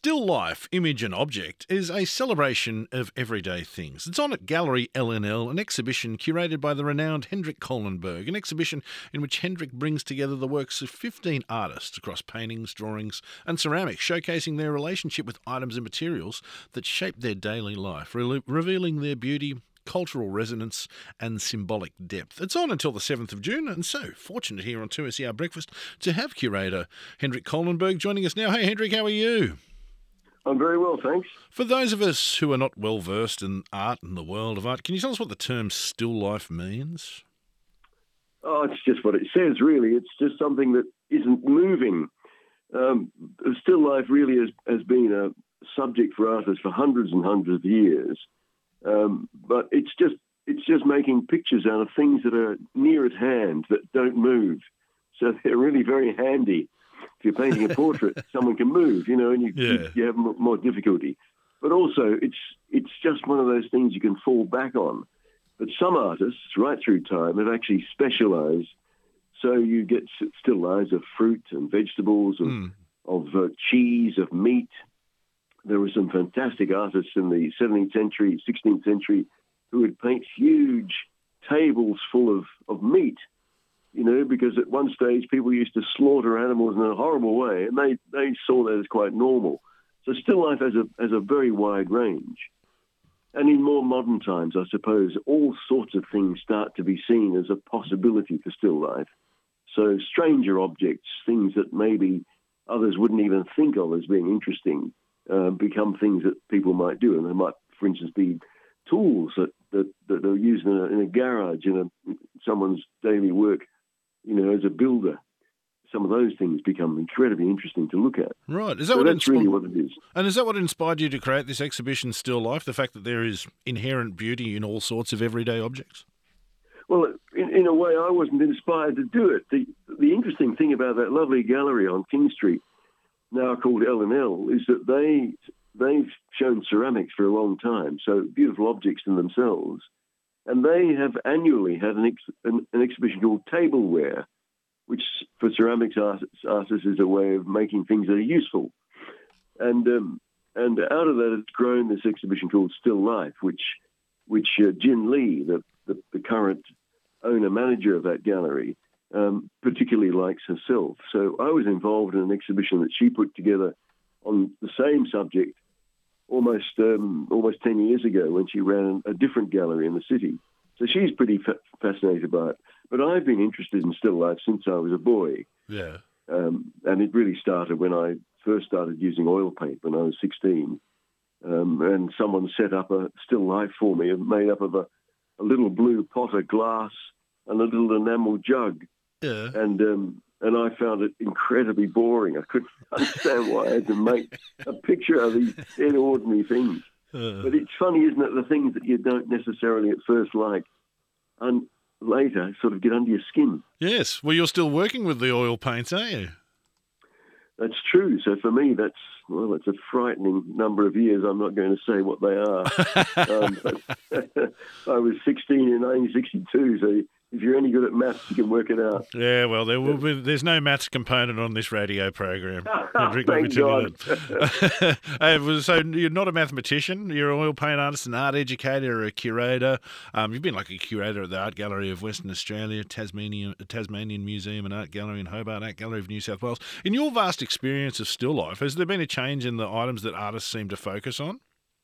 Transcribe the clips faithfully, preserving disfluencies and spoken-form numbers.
Still Life, Image and Object is a celebration of everyday things. It's on at Gallery L N L, an exhibition curated by the renowned Hendrik Kohlenberg, an exhibition in which Hendrik brings together the works of fifteen artists across paintings, drawings and ceramics, showcasing their relationship with items and materials that shape their daily life, re- revealing their beauty, cultural resonance and symbolic depth. It's on until the seventh of June, and so fortunate here on two S E R Breakfast to have curator Hendrik Kohlenberg joining us now. Hey Hendrik, how are you? I'm very well, thanks. For those of us who are not well versed in art and the world of art, can you tell us what the term still life means? Oh, it's just what it says, really. It's just something that isn't moving. Um, still life really has, has been a subject for artists for hundreds and hundreds of years. Um, but it's just it's just making pictures out of things that are near at hand, that don't move. So they're really very handy. If you're painting a portrait, someone can move, you know, and you, Yeah. you, you have m- more difficulty. But also, it's it's just one of those things you can fall back on. But some artists, right through time, have actually specialised. So you get s- still lives of fruit and vegetables, of, Mm. of uh, cheese, of meat. There were some fantastic artists in the seventeenth century, sixteenth century, who would paint huge tables full of, of meat. You know, because at one stage people used to slaughter animals in a horrible way, and they, they saw that as quite normal. So still life has a has a very wide range. And in more modern times, I suppose, all sorts of things start to be seen as a possibility for still life. So stranger objects, things that maybe others wouldn't even think of as being interesting, uh, become things that people might do. And they might, for instance, be tools that, that, that are used in a, in a garage, in a, someone's daily work. You know, as a builder, some of those things become incredibly interesting to look at. Right. Is that So what that's inspi- really what it is. And is that what inspired you to create this exhibition, Still Life, the fact that there is inherent beauty in all sorts of everyday objects? Well, in, in a way, I wasn't inspired to do it. The, the interesting thing about that lovely gallery on King Street, now called L and L, is that they, they've shown ceramics for a long time, so beautiful objects in themselves. And they have annually had an, ex- an, an exhibition called Tableware, which for ceramics artists, artists is a way of making things that are useful. And um, and out of that, it's grown this exhibition called Still Life, which which uh, Jin Lee, the, the, the current owner-manager of that gallery, um, particularly likes herself. So I was involved in an exhibition that she put together on the same subject almost um, almost ten years ago when she ran a different gallery in the city. So she's pretty fa- fascinated by it. But I've been interested in still life since I was a boy. Yeah. Um, and it really started when I first started using oil paint when I was sixteen. Um, and someone set up a still life for me made up of a, a little blue pot of glass and a little enamel jug. Yeah. And um, and I found it incredibly boring. I couldn't understand why I had to make a picture of these dead ordinary things. Uh, But it's funny, isn't it, the things that you don't necessarily at first like and later sort of get under your skin. yes. Well, you're still working with the oil paints, aren't you? That's true. So for me, that's, well, it's a frightening number of years. I'm not going to say what they are. um, but I was sixteen in nineteen sixty-two, so if you're any good at maths, you can work it out. Yeah, well, there will be, there's no maths component on this radio program. Hendrik, let me Thank tell you God. that. Uh, well, so you're not a mathematician. You're an oil paint artist, an art educator, a curator. Um, you've been like a curator at the Art Gallery of Western Australia, Tasmanian, Tasmanian Museum and Art Gallery in Hobart, Art Gallery of New South Wales. In your vast experience of still life, has there been a change in the items that artists seem to focus on?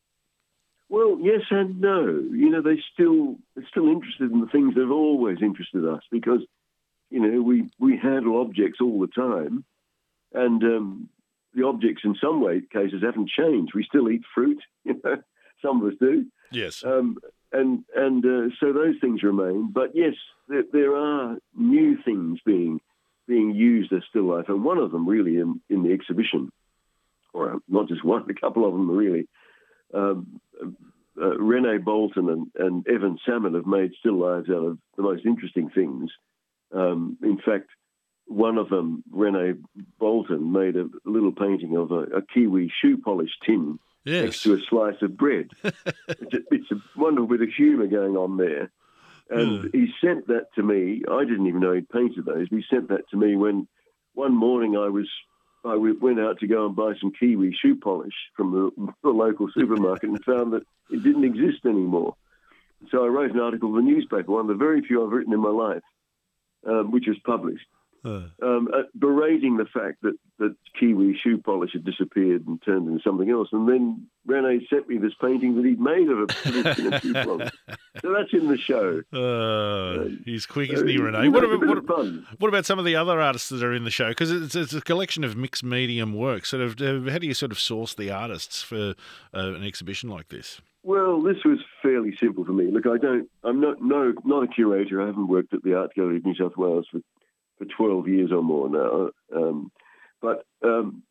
Well, yes and no. You know, they still they're still interested in the things that have always interested us because, you know, we, we handle objects all the time, and um, the objects in some way cases haven't changed. We still eat fruit, you know, some of us do. Yes. Um, and and uh, so those things remain. But yes, there, there are new things being being used as still life, and one of them really in, in the exhibition, or not just one, a couple of them really. Um, uh, Rene Bolton and, and Evan Salmon have made still lives out of the most interesting things. Um, in fact, one of them, Rene Bolton, made a little painting of a, a Kiwi shoe polish tin Yes. next to a slice of bread. it's, a, it's a wonderful bit of humour going on there. And Yeah. he sent that to me. I didn't even know he'd painted those. He sent that to me when one morning I was I went out to go and buy some Kiwi shoe polish from the, the local supermarket and found that it didn't exist anymore. So I wrote an article in the newspaper, one of the very few I've written in my life, um, which was published, uh. um, uh, berating the fact that, that Kiwi shoe polish had disappeared and turned into something else. And then Rene sent me this painting that he'd made of a little tin of shoe polish. So that's in the show. Uh, he's quick, isn't he, Rene? What about, what, what about some of the other artists that are in the show? Because it's, it's a collection of mixed medium work. Sort of, uh, how do you sort of source the artists for uh, an exhibition like this? Well, this was fairly simple for me. Look, I don't. I'm not no not a curator. I haven't worked at the Art Gallery of New South Wales for, for twelve years or more now. Um, but um,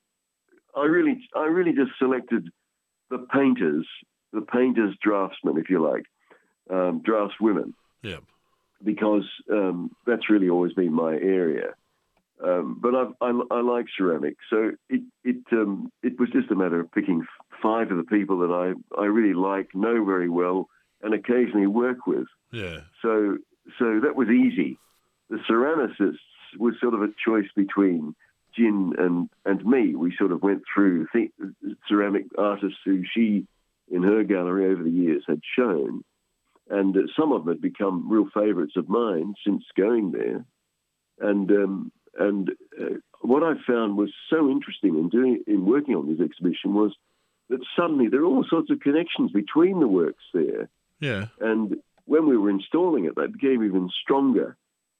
I really I really just selected the painters, the painters draftsmen, if you like. Um, draftswomen, yeah, because um, that's really always been my area. Um, but I, I, I like ceramic, so it it um, it was just a matter of picking five of the people that I, I really like, know very well, and occasionally work with. Yeah. So so that was easy. The ceramicists was sort of a choice between Jin and and me. We sort of went through th- ceramic artists who she, in her gallery over the years, had shown. And uh, some of them had become real favourites of mine since going there. And um, and uh, what I found was so interesting in doing in working on this exhibition was that suddenly there are all sorts of connections between the works there. Yeah. And when we were installing it, they became even stronger.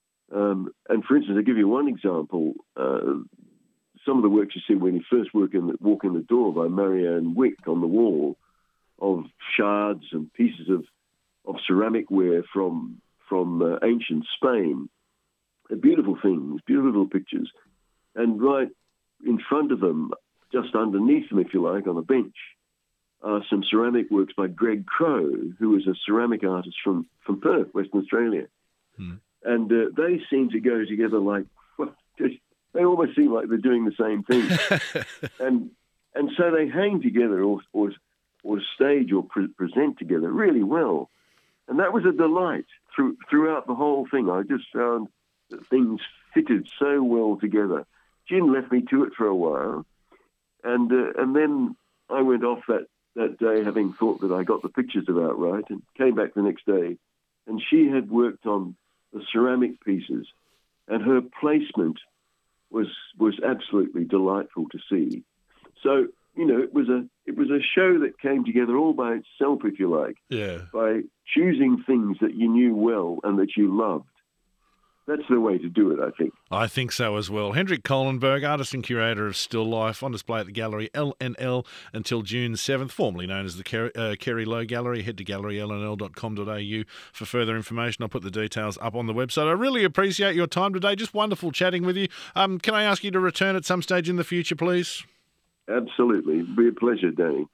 Um, and for instance, I'll give you one example. Uh, some of the works you see when you first walk in, the, walk in the door by Marianne Wick on the wall of shards and pieces of of ceramic ware from from uh, ancient Spain. They're beautiful things, beautiful little pictures. And right in front of them, just underneath them, if you like, on a bench, are some ceramic works by Greg Crow, who is a ceramic artist from, from Perth, Western Australia. Hmm. And uh, they seem to go together like, well, they almost seem like they're doing the same thing. and and so they hang together or, or, or stage or pre- present together really well. And that was a delight through, throughout the whole thing. I just found that things fitted so well together. Jin left me to it for a while, and uh, and then I went off that, that day having thought that I got the pictures about right, and came back the next day, and she had worked on the ceramic pieces, and her placement was was absolutely delightful to see. So, you know, it was a it was a show that came together all by itself, if you like. Yeah. By choosing things that you knew well and that you loved. That's the way to do it, I think. I think so as well. Hendrik Kohlenberg, artist and curator of Still Life, on display at the Gallery L N L until June seventh, formerly known as the Kerry, uh, Kerry Lowe Gallery. Head to gallery l n l dot com dot a u for further information. I'll put the details up on the website. I really appreciate your time today. Just wonderful chatting with you. Um, can I ask you to return at some stage in the future, please? Absolutely. It'd be a pleasure, Danny.